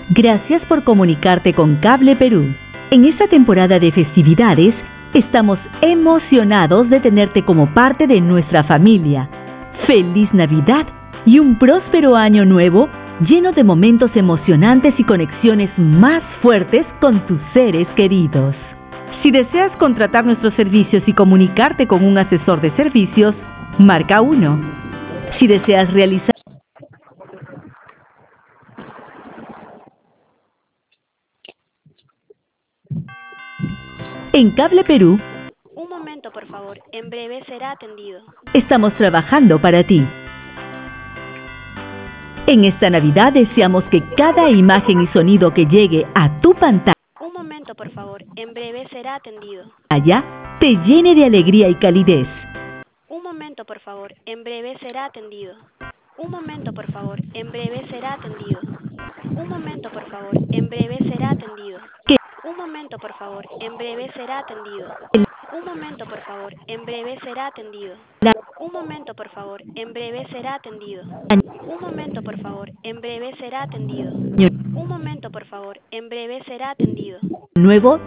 Gracias por comunicarte con Cable Perú. En esta temporada de festividades, estamos emocionados de tenerte como parte de nuestra familia. ¡Feliz Navidad y un próspero año nuevo lleno de momentos emocionantes y conexiones más fuertes con tus seres queridos! Si deseas contratar nuestros servicios y comunicarte con un asesor de servicios, marca 1. Si deseas realizar en Cable Perú, Un momento, por favor. En breve será atendido. estamos trabajando para ti. En esta Navidad deseamos que cada imagen y sonido que llegue a tu pantalla Un momento, por favor. En breve será atendido. te llene de alegría y calidez. Un momento, por favor. En breve será atendido. Un momento, por favor. En breve será atendido. Un momento, por favor. En breve será atendido. Que Un momento, por favor. En breve será atendido. el Un momento, por favor. En breve será atendido. la- Un momento, por favor. En breve será atendido. Un momento, por favor. En breve será atendido. Un momento, por favor. En breve será atendido. nuevo